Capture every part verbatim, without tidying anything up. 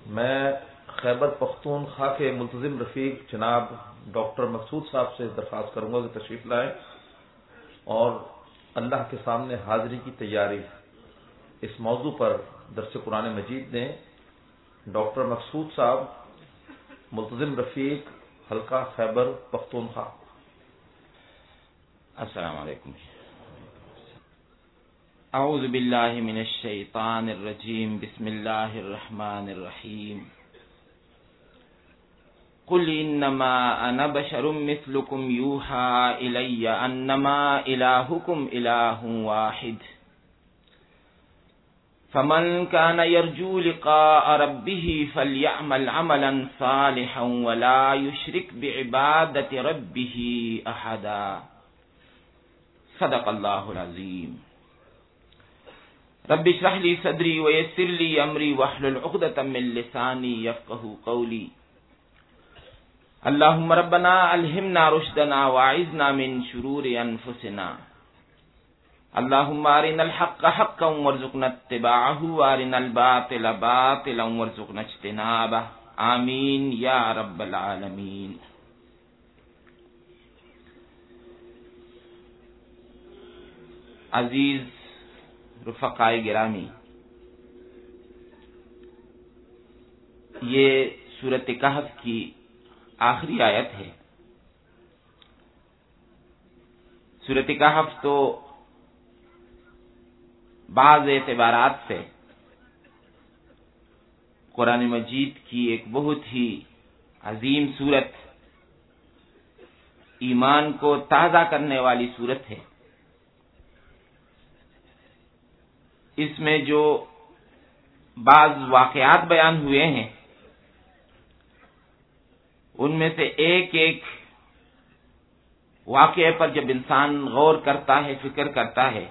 میں خیبر پختونخوا کے ملتزم رفیق جناب ڈاکٹر مقصود صاحب سے درخواست کروں گا کہ تشریف لائیں اور اللہ کے سامنے حاضری کی تیاری اس موضوع پر درس قرآن مجید دیں۔ ڈاکٹر مقصود صاحب، ملتزم رفیق، حلقہ خیبر پختونخوا۔ السلام علیکم۔ اعوذ باللہ من الشیطان الرجیم، بسم اللہ الرحمن الرحیم۔ قل انما انا بشر مثلکم یوحى الی انما الہکم الہ واحد فمن كان يرجو لقاء ربه فليعمل عملا صالحا ولا يشرك بعبادة ربه احدا۔ صدق اللہ العظیم۔ رب اشرح لي صدری ويسر لي امری واحلل عقدة من لسانی يفقهوا قولی۔ اللهم ربنا الہمنا رشدنا واعذنا من شرور انفسنا۔ اللهم ارنا الحق حقا وارزقنا اتباعه وارنا الباطل باطلا وارزقنا اجتنابه، آمین یا رب العالمین۔ عزیز رفقائے گرامی، یہ سورۃ کہف کی آخری آیت ہے۔ سورۃ کہف تو بعض اعتبارات سے قرآن مجید کی ایک بہت ہی عظیم سورت، ایمان کو تازہ کرنے والی سورت ہے۔ اس میں جو بعض واقعات بیان ہوئے ہیں ان میں سے ایک ایک واقعے پر جب انسان غور کرتا ہے، فکر کرتا ہے،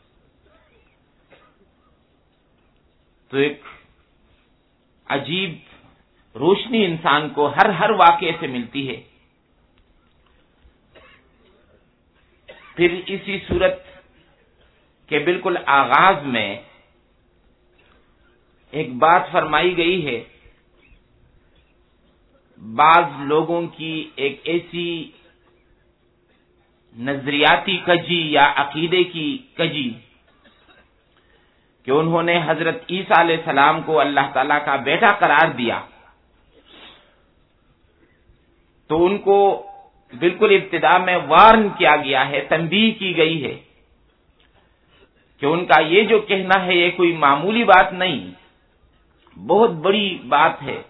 تو ایک عجیب روشنی انسان کو ہر ہر واقعے سے ملتی ہے۔ پھر اسی صورت کہ بالکل آغاز میں ایک بات فرمائی گئی ہے، بعض لوگوں کی ایک ایسی نظریاتی کجی یا عقیدے کی کجی کہ انہوں نے حضرت عیسیٰ علیہ السلام کو اللہ تعالیٰ کا بیٹا قرار دیا، تو ان کو بالکل ابتدا میں وارن کیا گیا ہے، تنبیہ کی گئی ہے کہ ان کا یہ جو کہنا ہے یہ کوئی معمولی بات نہیں، بہت بڑی بات ہے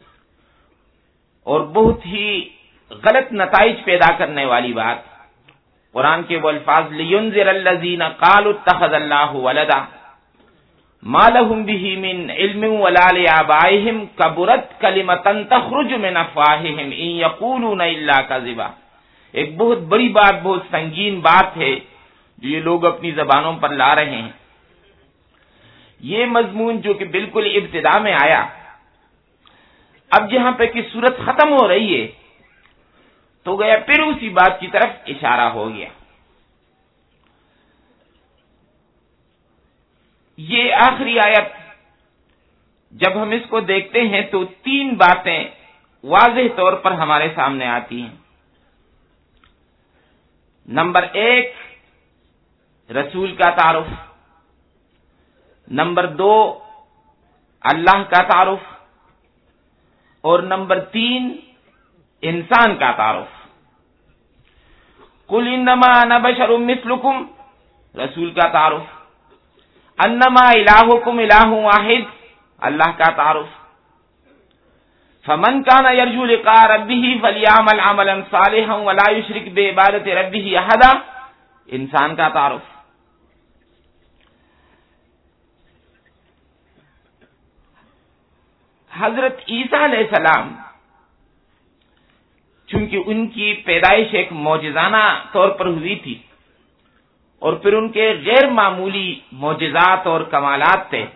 اور بہت ہی غلط نتائج پیدا کرنے والی بات۔ قرآن کے وہ الفاظ لِيُنذِرَ الَّذِينَ قَالُوا اتَّخَذَ اللَّهُ وَلَدًا مَا لَهُم بِهِ مِنْ عِلْمٍ وَلَا لِآبَائِهِمْ كَبُرَتْ كَلِمَةً تَخْرُجُ مِنْ أَفْوَاهِهِمْ إِنْ يَقُولُونَ إِلَّا كَذِبًا۔ ایک بہت بڑی بات، بہت سنگین بات ہے جو یہ لوگ اپنی زبانوں پر لا رہے ہیں۔ یہ مضمون جو کہ بالکل ابتدا میں آیا، اب جہاں پہ کہ سورت ختم ہو رہی ہے تو گیا پھر اسی بات کی طرف اشارہ ہو گیا۔ یہ آخری آیت جب ہم اس کو دیکھتے ہیں تو تین باتیں واضح طور پر ہمارے سامنے آتی ہیں۔ نمبر ایک، رسول کا تعارف۔ نمبر دو، اللہ کا تعارف۔ اور نمبر تین، انسان کا تعارف۔ قل انما انا بشر مثلکم، رسول کا تعارف۔ انما الہکم الہ واحد، اللہ کا تعارف۔ فمن کان یرجو لقاء ربہ فلیعمل عملا صالحا ولا یشرک بعبادۃ ربہ احدا، انسان کا تعارف۔ حضرت عیسیٰ علیہ السلام چونکہ ان کی پیدائش ایک معجزانہ طور پر ہوئی تھی اور پھر ان کے غیر معمولی معجزات اور کمالات تھے،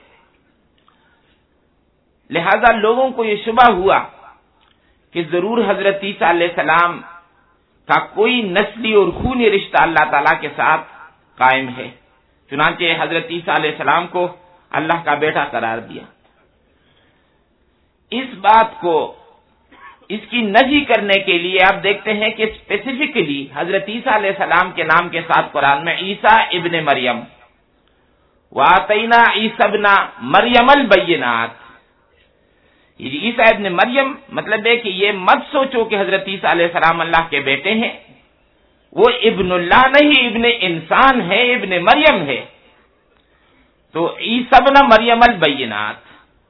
لہذا لوگوں کو یہ شبہ ہوا کہ ضرور حضرت عیسیٰ علیہ السلام کا کوئی نسلی اور خونی رشتہ اللہ تعالیٰ کے ساتھ قائم ہے، چنانچہ حضرت عیسیٰ علیہ السلام کو اللہ کا بیٹا قرار دیا۔ اس بات کو اس کی نفی کرنے کے لیے آپ دیکھتے ہیں کہ اسپیسیفکلی حضرت عیسیٰ علیہ السلام کے نام کے ساتھ قرآن میں عیسیٰ ابن مریم وَآتَيْنَا عِيسَى ابْنَ مَرْيَمَ الْبَيِّنَاتِ، یہ عیسیٰ ابن مریم مطلب ہے کہ یہ مت سوچو کہ حضرت عیسیٰ علیہ السلام اللہ کے بیٹے ہیں، وہ ابن اللہ نہیں، ابن انسان ہے، ابن مریم ہے۔ تو عیسیٰ ابن مریم البینات۔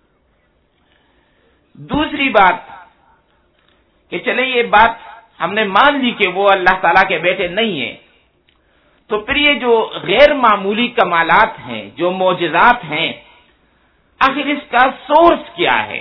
دوسری بات کہ چلے یہ بات ہم نے مان لی کہ وہ اللہ تعالیٰ کے بیٹے نہیں ہیں، تو پھر یہ جو غیر معمولی کمالات ہیں، جو معجزات ہیں، آخر اس کا سورس کیا ہے؟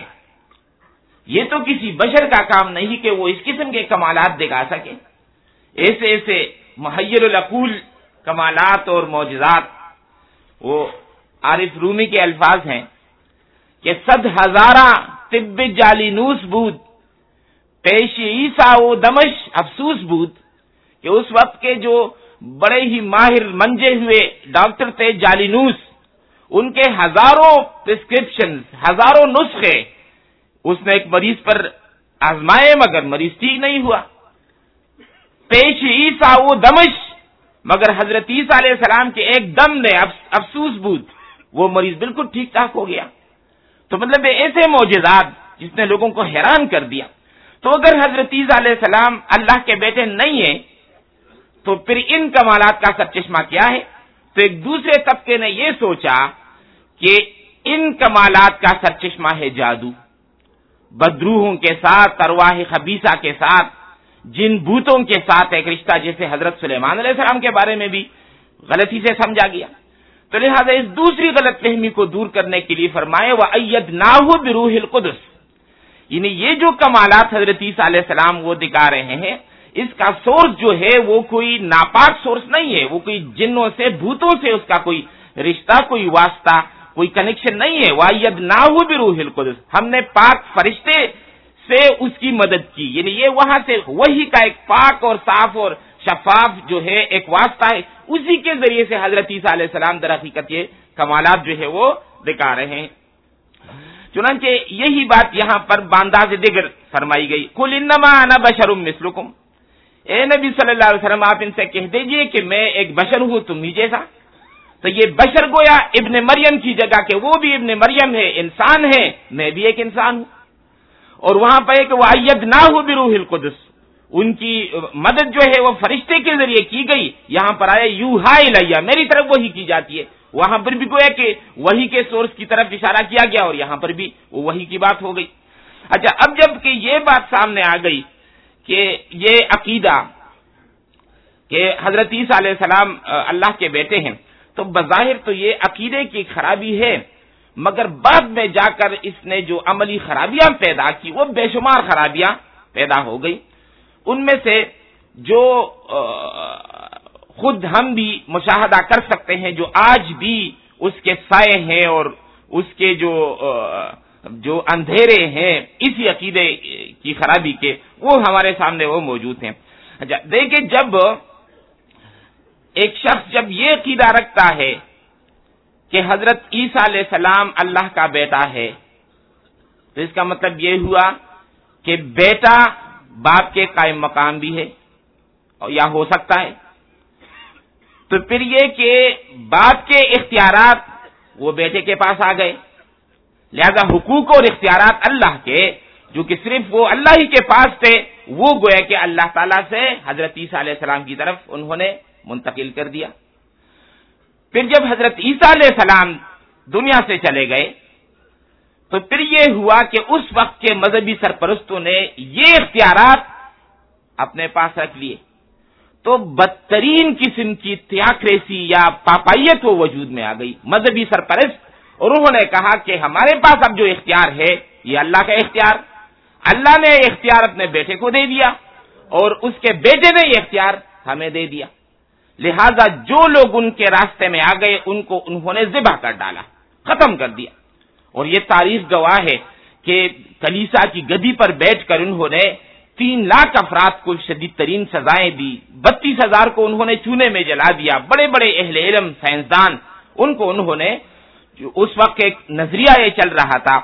یہ تو کسی بشر کا کام نہیں کہ وہ اس قسم کے کمالات دکھا سکے۔ ایسے ایسے محیر العقول کمالات اور معجزات، وہ عارف رومی کے الفاظ ہیں کہ صد ہزارہ طب جالینوس بود پیش عیسیٰ و دمش افسوس بود، کہ اس وقت کے جو بڑے ہی ماہر منجے ہوئے ڈاکٹر تھے جالینوس، ان کے ہزاروں پرسکرپشن، ہزاروں نسخے اس نے ایک مریض پر آزمائے مگر مریض ٹھیک نہیں ہوا۔ پیش عیسیٰ و دمش، مگر حضرت عیسیٰ علیہ السلام کے ایک دم نے افسوس بود، وہ مریض بالکل ٹھیک ٹھاک ہو گیا۔ تو مطلب ایسے معجزات جس نے لوگوں کو حیران کر دیا۔ تو اگر حضرت عیسیٰ علیہ السلام اللہ کے بیٹے نہیں ہیں تو پھر ان کمالات کا سرچشمہ کیا ہے؟ تو ایک دوسرے طبقے نے یہ سوچا کہ ان کمالات کا سرچشمہ ہے جادو، بدروحوں کے ساتھ، ارواح خبیثہ کے ساتھ، جن بھوتوں کے ساتھ ایک رشتہ، جیسے حضرت سلیمان علیہ السلام کے بارے میں بھی غلطی سے سمجھا گیا۔ تو لہذا اس دوسری غلط فہمی کو دور کرنے کے لیے فرمائے وَأَيَّدْنَاهُ بِرُوحِ الْقُدُسِ، یعنی یہ جو کمالات حضرت عیسیٰ علیہ السلام وہ دکھا رہے ہیں، اس کا سورس جو ہے وہ کوئی ناپاک سورس نہیں ہے، وہ کوئی جنوں سے، بھوتوں سے اس کا کوئی رشتہ، کوئی واسطہ، کوئی کنیکشن نہیں ہے۔ وَأَيَّدْنَاهُ بِرُوحِ الْقُدُسِ، ہم نے پاک فرشتے سے اس کی مدد کی، یعنی یہ وہاں سے وحی کا ایک پاک اور صاف اور شفاف جو ہے ایک واسطہ ہے، اسی کے ذریعے سے حضرت عیسیٰ علیہ السلام در حقیقت یہ کمالات جو ہے وہ دکھا رہے ہیں۔ چنانچہ یہی بات یہاں پر بانداز دیگر فرمائی گئی، قُلْ إِنَّمَا أَنَا بَشَرٌ مِثْلُكُمْ، اے نبی صلی اللہ علیہ وسلم آپ ان سے کہہ دیجئے کہ میں ایک بشر ہوں تم ہی جیسا۔ تو یہ بشر گویا ابن مریم کی جگہ کہ وہ بھی ابن مریم ہے، انسان ہے، میں بھی ایک انسان ہوں۔ اور وہاں پر ایک وَأَيَّدْنَاهُ بِرُوحِ الْقُدُسِ، ان کی مدد جو ہے وہ فرشتے کے ذریعے کی گئی۔ یہاں پر آئے یوحا الیہ، میری طرف وحی کی جاتی ہے، وہاں پر بھی گویا کہ وحی کے سورس کی طرف اشارہ کیا گیا اور یہاں پر بھی وہ وحی کی بات ہو گئی۔ اچھا، اب جب کہ یہ بات سامنے آ گئی کہ یہ عقیدہ کہ حضرت عیسیٰ علیہ السلام اللہ کے بیٹے ہیں، تو بظاہر تو یہ عقیدے کی خرابی ہے، مگر بعد میں جا کر اس نے جو عملی خرابیاں پیدا کی وہ بے شمار خرابیاں پیدا ہو گئی۔ ان میں سے جو خود ہم بھی مشاہدہ کر سکتے ہیں، جو آج بھی اس کے سائے ہیں اور اس کے جو جو اندھیرے ہیں اسی عقیدے کی خرابی کے، وہ ہمارے سامنے وہ موجود ہیں۔ اچھا دیکھیں، جب ایک شخص جب یہ عقیدہ رکھتا ہے کہ حضرت عیسیٰ علیہ السلام اللہ کا بیٹا ہے، تو اس کا مطلب یہ ہوا کہ بیٹا باپ کے قائم مقام بھی ہے اور یا ہو سکتا ہے۔ تو پھر یہ کہ باپ کے اختیارات وہ بیٹے کے پاس آ گئے، لہذا حقوق اور اختیارات اللہ کے جو کہ صرف وہ اللہ ہی کے پاس تھے، وہ گویا کہ اللہ تعالیٰ سے حضرت عیسیٰ علیہ السلام کی طرف انہوں نے منتقل کر دیا۔ پھر جب حضرت عیسیٰ علیہ السلام دنیا سے چلے گئے تو پھر یہ ہوا کہ اس وقت کے مذہبی سرپرستوں نے یہ اختیارات اپنے پاس رکھ لیے، تو بدترین قسم کی تھیاکریسی یا پاپائیت وہ وجود میں آ گئی، مذہبی سرپرست، اور انہوں نے کہا کہ ہمارے پاس اب جو اختیار ہے یہ اللہ کا اختیار، اللہ نے اختیار اپنے بیٹے کو دے دیا اور اس کے بیٹے نے یہ اختیار ہمیں دے دیا، لہذا جو لوگ ان کے راستے میں آ گئے ان کو انہوں نے ذبح کر ڈالا، ختم کر دیا۔ اور یہ تاریخ گواہ ہے کہ کلیسا کی گدی پر بیٹھ کر انہوں نے تین لاکھ افراد کو شدید ترین سزائیں دی، بتیس ہزار کو انہوں نے چونے میں جلا دیا، بڑے بڑے اہل علم سائنسدان ان کو انہوں نے، جو اس وقت ایک نظریہ یہ چل رہا تھا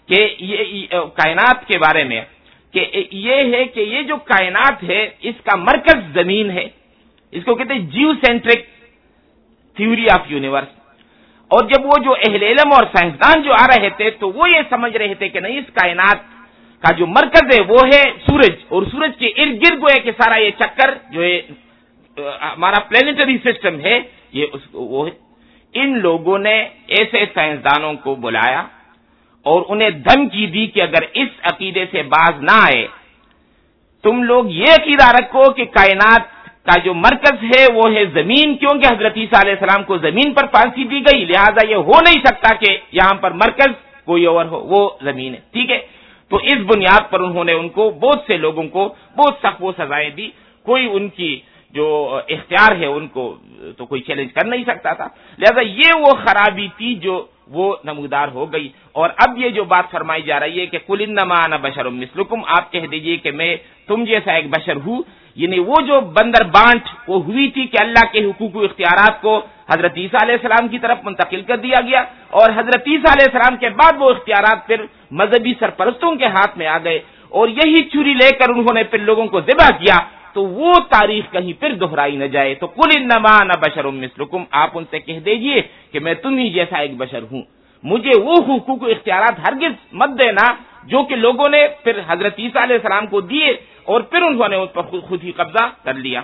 کہ یہ کائنات کے بارے میں کہ یہ ہے کہ یہ جو کائنات ہے اس کا مرکز زمین ہے، اس کو کہتے ہیں geocentric theory of universe. اور جب وہ جو اہل علم اور سائنسدان جو آ رہے تھے تو وہ یہ سمجھ رہے تھے کہ نہیں، اس کائنات کا جو مرکز ہے وہ ہے سورج، اور سورج کے ارد گرد گویا کہ سارا یہ چکر جو ہے ہمارا پلانیٹری سسٹم ہے یہ اس وہ ہے. ان لوگوں نے ایسے سائنسدانوں کو بلایا اور انہیں دھمکی دی کہ اگر اس عقیدے سے باز نہ آئے، تم لوگ یہ عقیدہ رکھو کہ کائنات کا جو مرکز ہے وہ ہے زمین، کیونکہ حضرت عیسیٰ علیہ السلام کو زمین پر پھانسی دی گئی، لہذا یہ ہو نہیں سکتا کہ یہاں پر مرکز کوئی اور ہو، وہ زمین ہے. ٹھیک ہے، تو اس بنیاد پر انہوں نے ان کو بہت سے لوگوں کو بہت سخت وہ سزائیں دی. کوئی ان کی جو اختیار ہے ان کو تو کوئی چیلنج کر نہیں سکتا تھا. لہذا یہ وہ خرابی تھی جو وہ نمودار ہو گئی. اور اب یہ جو بات فرمائی جا رہی ہے کہ قل انما انا بشر مثلکم، آپ کہہ دیجئے کہ میں تم جیسا ایک بشر ہوں، یعنی وہ جو بندر بانٹ وہ ہوئی تھی کہ اللہ کے حقوق و اختیارات کو حضرت عیسیٰ علیہ السلام کی طرف منتقل کر دیا گیا، اور حضرت عیسیٰ علیہ السلام کے بعد وہ اختیارات پھر مذہبی سرپرستوں کے ہاتھ میں آ گئے، اور یہی چھری لے کر انہوں نے پھر لوگوں کو ذبح کیا. تو وہ تاریخ کہیں پھر دہرائی نہ جائے. تو قل انما انا بشر مثلکم، آپ ان سے کہہ دیجئے کہ میں تم ہی جیسا ایک بشر ہوں، مجھے وہ حقوق و اختیارات ہرگز مت دینا جو کہ لوگوں نے پھر حضرت عیسیٰ علیہ السلام کو دیے اور پھر انہوں نے ان پر خود ہی قبضہ کر لیا.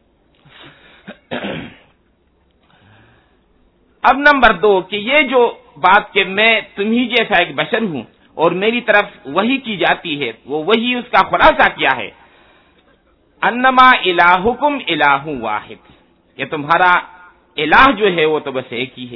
اب نمبر دو کہ یہ جو بات کہ میں تم ہی جیسا ایک بشر ہوں اور میری طرف وحی کی جاتی ہے، وہ وحی اس کا خلاصہ کیا ہے؟ انما الہکم الہ واحد، کہ تمہارا الہ جو ہے وہ تو بس ایک ہی ہے.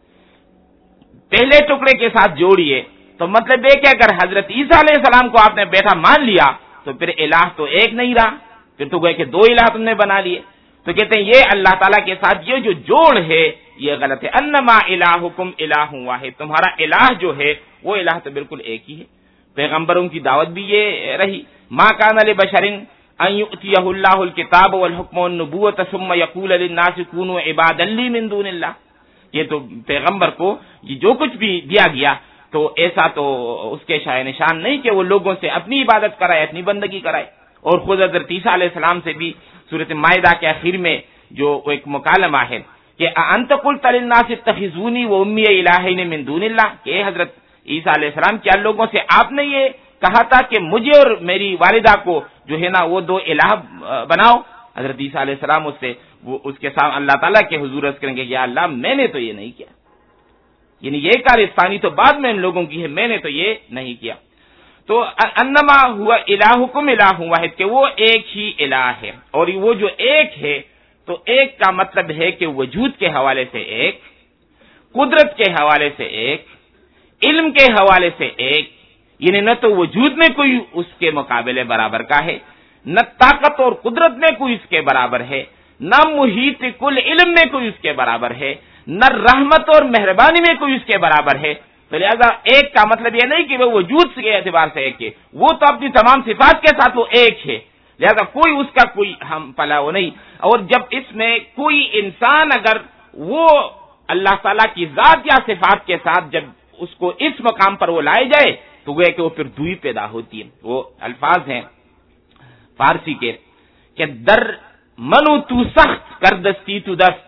پہلے ٹکڑے کے ساتھ جوڑیے تو مطلب یہ کہ اگر حضرت عیسیٰ علیہ السلام کو آپ نے بیٹا مان لیا تو پھر الہ تو ایک نہیں رہا، پھر تو گئے کہ دو الہ تم نے بنا لیے. تو کہتے ہیں یہ اللہ تعالیٰ کے ساتھ یہ جو جوڑ ہے یہ غلط ہے. انما الہکم الہ واحد، تمہارا الہ جو ہے وہ الہ تو بالکل ایک ہی ہے. پیغمبروں کی دعوت بھی یہ رہی، ما کان لبشر ان یؤتیہ اللہ الکتاب والحکم والنبوۃ ثم یقول للناس کونوا عبادا لی من دون اللہ. یہ تو پیغمبر کو یہ جو کچھ بھی دیا گیا تو ایسا تو اس کے شائع نشان نہیں کہ وہ لوگوں سے اپنی عبادت کرائے، اپنی بندگی کرائے. اور خود حضرت عیسیٰ علیہ السلام سے بھی سورۃ مائدہ کے آخر میں جو ایک مکالمہ ہے کہ انت قلت للناس اتخذونی وامی الہین من دون اللہ، کہ حضرت عیسیٰ علیہ السلام کیا لوگوں سے آپ نے یہ کہا تھا کہ مجھے اور میری والدہ کو جو ہے نا وہ دو الہ بناؤ؟ حضرت عیسیٰ علیہ السلام اس سے وہ اس کے سامنے اللہ تعالیٰ کے حضور عرض کریں گے یا اللہ میں نے تو یہ نہیں کیا، یعنی یہ کارستانی تو بعد میں ان لوگوں کی ہے، میں نے تو یہ نہیں کیا. تو انما ہوا الہکم الہ واحد، کہ وہ ایک ہی الہ ہے. اور وہ جو ایک ہے تو ایک کا مطلب ہے کہ وجود کے حوالے سے ایک، قدرت کے حوالے سے ایک، علم کے حوالے سے ایک، یعنی نہ تو وجود میں کوئی اس کے مقابلے برابر کا ہے، نہ طاقت اور قدرت میں کوئی اس کے برابر ہے، نہ محیط کل علم میں کوئی اس کے برابر ہے، نہ رحمت اور مہربانی میں کوئی اس کے برابر ہے. تو لہذا ایک کا مطلب یہ نہیں کہ وہ وجود کے اعتبار سے ایک ہے، وہ تو اپنی تمام صفات کے ساتھ وہ ایک ہے، لہذا کوئی اس کا کوئی ہم پلا وہ نہیں. اور جب اس میں کوئی انسان اگر وہ اللہ تعالیٰ کی ذات یا صفات کے ساتھ جب اس کو اس مقام پر وہ لائے جائے تو وہ کہ وہ پھر دوئی پیدا ہوتی ہے. وہ الفاظ ہیں فارسی کے کہ در منو تو سخت کر دستی تو دست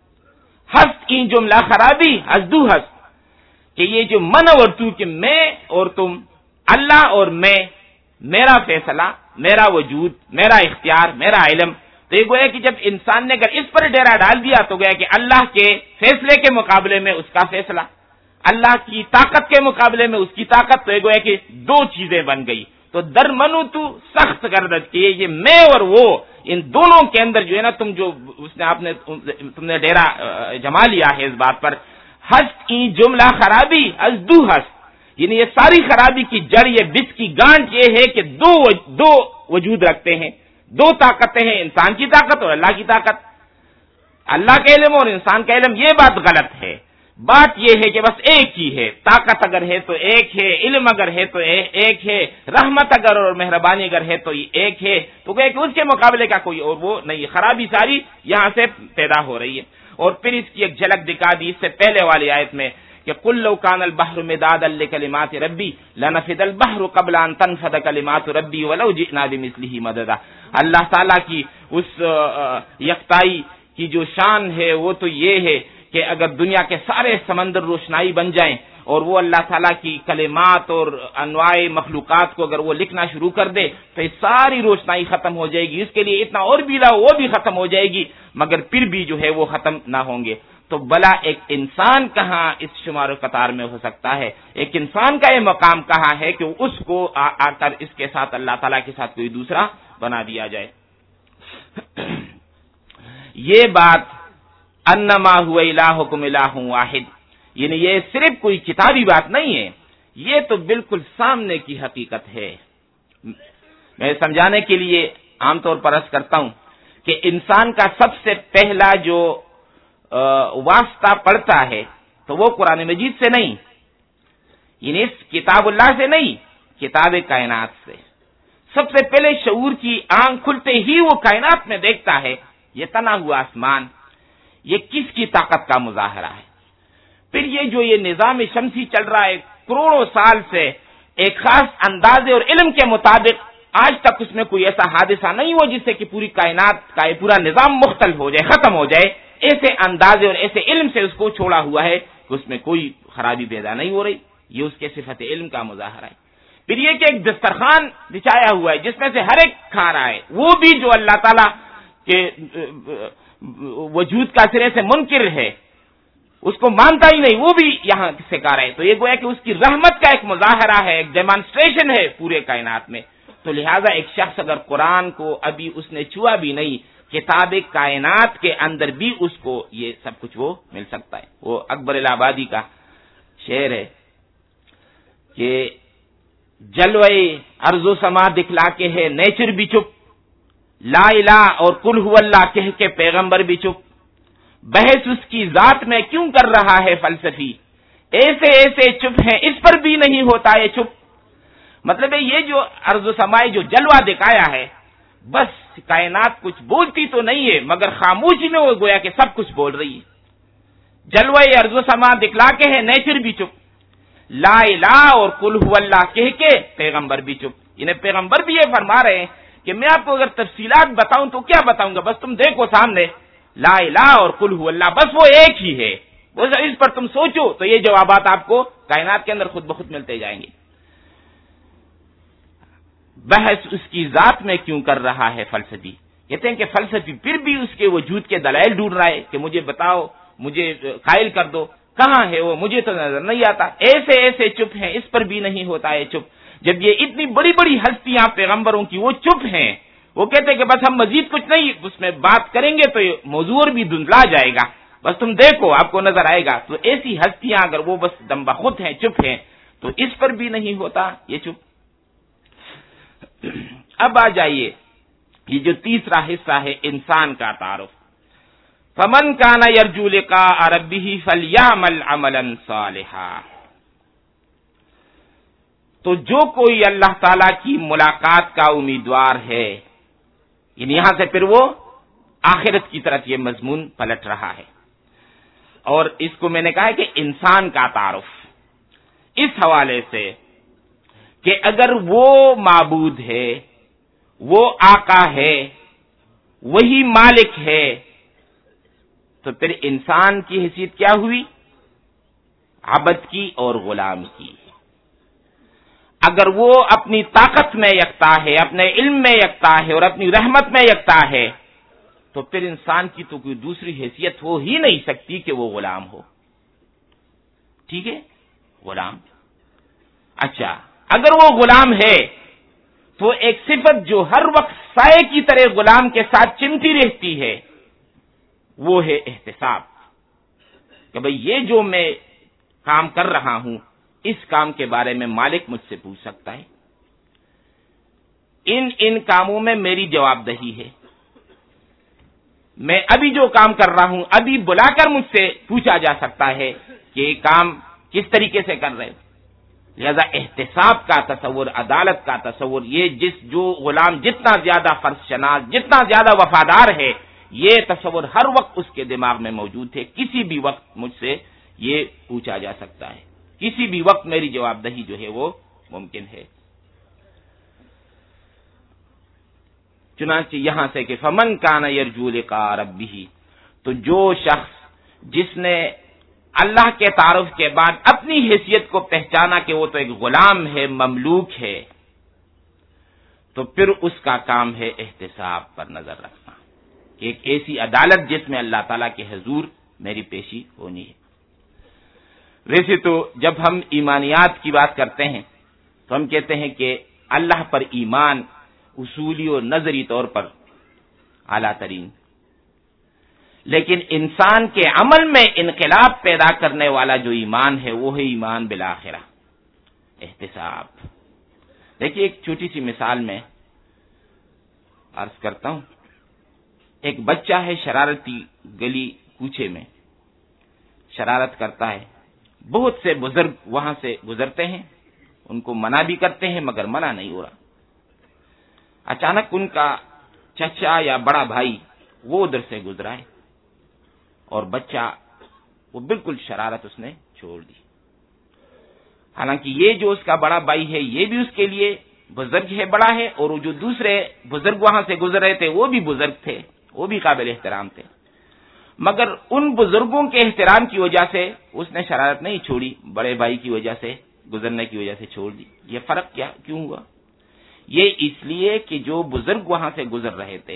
ہست این جملہ خرابی ہزدو ہست، کہ یہ جو من اور تو کہ میں اور تم، اللہ اور میں، میرا فیصلہ، میرا وجود، میرا اختیار، میرا علم، تو یہ گویا کہ جب انسان نے اگر اس پر ڈیرا ڈال دیا تو گویا کہ اللہ کے فیصلے کے مقابلے میں اس کا فیصلہ، اللہ کی طاقت کے مقابلے میں اس کی طاقت، تو یہ گویا کہ دو چیزیں بن گئی. تو در منو تو سخت گردت کی یہ میں اور وہ، ان دونوں کے اندر جو ہے نا تم جو اس نے آپ نے تم نے ڈیرا جما لیا ہے اس بات پر، ہست ای جملہ خرابی از دو ہست، یعنی یہ ساری خرابی کی جڑ، یہ بچ کی گانٹ یہ ہے کہ دو دو وجود رکھتے ہیں، دو طاقتیں ہیں، انسان کی طاقت اور اللہ کی طاقت، اللہ کا علم اور انسان کا علم. یہ بات غلط ہے. بات یہ ہے کہ بس ایک ہی ہے، طاقت اگر ہے تو ایک ہے، علم اگر ہے تو ایک ہے، رحمت اگر اور مہربانی اگر ہے تو ایک ہے، تو کہ اس کے مقابلے کا کوئی اور وہ نہیں. خرابی ساری یہاں سے پیدا ہو رہی ہے. اور پھر اس کی ایک جھلک دکھا دی اس سے پہلے والی آیت میں کہ قل لو کان البحر مدادا لکلمات ربی لنفد البحر قبل ان تنفد کلمات ربی ولو جئنا بمثلہ مددا. اللہ تعالیٰ کی اس یکتائی کی جو شان ہے وہ تو یہ ہے کہ اگر دنیا کے سارے سمندر روشنائی بن جائیں اور وہ اللہ تعالیٰ کی کلمات اور انواع مخلوقات کو اگر وہ لکھنا شروع کر دے تو یہ ساری روشنائی ختم ہو جائے گی. اس کے لیے اتنا اور بھی لا وہ بھی ختم ہو جائے گی مگر پھر بھی جو ہے وہ ختم نہ ہوں گے. تو بلا ایک انسان کہاں اس شمار و قطار میں ہو سکتا ہے؟ ایک انسان کا یہ مقام کہاں ہے کہ اس کو آ, آ کر اس کے ساتھ اللہ تعالیٰ کے ساتھ کوئی دوسرا بنا دیا جائے. یہ بات انما هو الہکم الہ واحد، یعنی یہ صرف کوئی کتابی بات نہیں ہے، یہ تو بالکل سامنے کی حقیقت ہے. میں سمجھانے کے لیے عام طور پر عرض کرتا ہوں کہ انسان کا سب سے پہلا جو واسطہ پڑتا ہے تو وہ قرآن مجید سے نہیں، یعنی اس کتاب اللہ سے نہیں، کتاب کائنات سے. سب سے پہلے شعور کی آنکھ کھلتے ہی وہ کائنات میں دیکھتا ہے یہ تنا ہوا آسمان یہ کس کی طاقت کا مظاہرہ ہے. پھر یہ جو یہ نظام شمسی چل رہا ہے کروڑوں سال سے ایک خاص اندازے اور علم کے مطابق آج تک اس میں کوئی ایسا حادثہ نہیں ہوا جس سے کہ پوری کائنات کا یہ پورا نظام مختل ہو جائے، ختم ہو جائے. ایسے اندازے اور ایسے علم سے اس کو چھوڑا ہوا ہے کہ اس میں کوئی خرابی پیدا نہیں ہو رہی. یہ اس کے صفت علم کا مظاہرہ ہے. پھر یہ کہ ایک دسترخوان بچھایا ہوا ہے جس میں سے ہر ایک کھا رہا ہے، وہ بھی جو اللہ تعالیٰ کے وجود کا سرے سے منکر ہے، اس کو مانتا ہی نہیں، وہ بھی یہاں سے کہا رہا ہے. تو یہ گویا کہ اس کی رحمت کا ایک مظاہرہ ہے، ایک ڈیمانسٹریشن ہے پورے کائنات میں. تو لہذا ایک شخص اگر قرآن کو ابھی اس نے چھوا بھی نہیں، کتاب کائنات کے اندر بھی اس کو یہ سب کچھ وہ مل سکتا ہے. وہ اکبر الہ آبادی کا شعر ہے کہ جلوے ارض و سما دکھلا کے ہے نیچر بھی چپ، لا الہ اور قل ہو اللہ کہہ کے پیغمبر بھی چپ، بحث اس کی ذات میں کیوں کر رہا ہے فلسفی، ایسے ایسے چپ ہیں اس پر بھی نہیں ہوتا یہ چپ. مطلب ہے یہ جو ارض و سمائے جو جلوہ دکھایا ہے، بس کائنات کچھ بولتی تو نہیں ہے مگر خاموشی میں وہ گویا کہ سب کچھ بول رہی ہے. جلوہ ارض و سما دکھلا کے ہے نیچر بھی چپ، لا الہ اور قل ہو اللہ کہہ کے پیغمبر بھی چپ. انہیں پیغمبر بھی یہ فرما رہے ہیں کہ میں آپ کو اگر تفصیلات بتاؤں تو کیا بتاؤں گا، بس تم دیکھو سامنے لا الہ اور قل ہو اللہ، بس وہ ایک ہی ہے، بس اس پر تم سوچو تو یہ جوابات آپ کو کائنات کے اندر خود بخود ملتے جائیں گے. بحث اس کی ذات میں کیوں کر رہا ہے فلسفی، کہتے ہیں کہ فلسفی پھر بھی اس کے وجود کے دلائل ڈھونڈ رہا ہے کہ مجھے بتاؤ، مجھے قائل کر دو، کہاں ہے وہ، مجھے تو نظر نہیں آتا. ایسے ایسے چپ ہیں اس پر بھی نہیں ہوتا ہے چپ. جب یہ اتنی بڑی بڑی ہستیاں پیغمبروں کی وہ چپ ہیں، وہ کہتے ہیں کہ بس ہم مزید کچھ نہیں اس میں بات کریں گے تو یہ موضوع بھی دھندلا جائے گا، بس تم دیکھو آپ کو نظر آئے گا. تو ایسی ہستیاں اگر وہ بس دم بخود ہیں، چپ ہیں، تو اس پر بھی نہیں ہوتا یہ چپ. اب آ جائیے یہ جو تیسرا حصہ ہے انسان کا تعارف. فمن کان یرجو لقاء ربہ فلیعمل عملا صالحا. تو جو کوئی اللہ تعالی کی ملاقات کا امیدوار ہے، یعنی یہاں سے پھر وہ آخرت کی طرف یہ مضمون پلٹ رہا ہے. اور اس کو میں نے کہا ہے کہ انسان کا تعارف اس حوالے سے کہ اگر وہ معبود ہے، وہ آقا ہے، وہی مالک ہے، تو پھر انسان کی حیثیت کیا ہوئی؟ عبد کی اور غلام کی. اگر وہ اپنی طاقت میں یکتا ہے، اپنے علم میں یکتا ہے اور اپنی رحمت میں یکتا ہے، تو پھر انسان کی تو کوئی دوسری حیثیت ہو ہی نہیں سکتی کہ وہ غلام ہو. ٹھیک ہے، غلام. اچھا اگر وہ غلام ہے تو ایک صفت جو ہر وقت سائے کی طرح غلام کے ساتھ چمٹی رہتی ہے وہ ہے احتساب، کہ بھئی یہ جو میں کام کر رہا ہوں اس کام کے بارے میں مالک مجھ سے پوچھ سکتا ہے، ان ان کاموں میں میری جواب دہی ہے، میں ابھی جو کام کر رہا ہوں ابھی بلا کر مجھ سے پوچھا جا سکتا ہے کہ یہ کام کس طریقے سے کر رہے. لہذا احتساب کا تصور، عدالت کا تصور، یہ جس جو غلام جتنا زیادہ فرض شناس، جتنا زیادہ وفادار ہے، یہ تصور ہر وقت اس کے دماغ میں موجود ہے. کسی بھی وقت مجھ سے یہ پوچھا جا سکتا ہے، کسی بھی وقت میری جواب دہی جو ہے وہ ممکن ہے۔ چنانچہ یہاں سے کہ فمن کان یرجو لقاء ربہ، تو جو شخص جس نے اللہ کے تعارف کے بعد اپنی حیثیت کو پہچانا کہ وہ تو ایک غلام ہے، مملوک ہے، تو پھر اس کا کام ہے احتساب پر نظر رکھنا، کہ ایک ایسی عدالت جس میں اللہ تعالیٰ کے حضور میری پیشی ہونی ہے۔ ویسے تو جب ہم ایمانیات کی بات کرتے ہیں تو ہم کہتے ہیں کہ اللہ پر ایمان اصولی اور نظری طور پر اعلیٰ ترین، لیکن انسان کے عمل میں انقلاب پیدا کرنے والا جو ایمان ہے وہ ہے ایمان بالآخرہ، احتساب۔ دیکھیے ایک چھوٹی سی مثال میں عرض کرتا ہوں۔ ایک بچہ ہے شرارتی، گلی کوچے میں شرارت کرتا ہے، بہت سے بزرگ وہاں سے گزرتے ہیں، ان کو منع بھی کرتے ہیں مگر منع نہیں ہو رہا۔ اچانک ان کا چچا یا بڑا بھائی وہ ادھر سے گزرا ہے اور بچہ وہ بالکل شرارت اس نے چھوڑ دی۔ حالانکہ یہ جو اس کا بڑا بھائی ہے یہ بھی اس کے لیے بزرگ ہے، بڑا ہے، اور وہ جو دوسرے بزرگ وہاں سے گزر رہے تھے وہ بھی بزرگ تھے، وہ بھی قابل احترام تھے، مگر ان بزرگوں کے احترام کی وجہ سے اس نے شرارت نہیں چھوڑی، بڑے بھائی کی وجہ سے، گزرنے کی وجہ سے چھوڑ دی۔ یہ فرق کیا کیوں ہوا؟ یہ اس لیے کہ جو بزرگ وہاں سے گزر رہے تھے،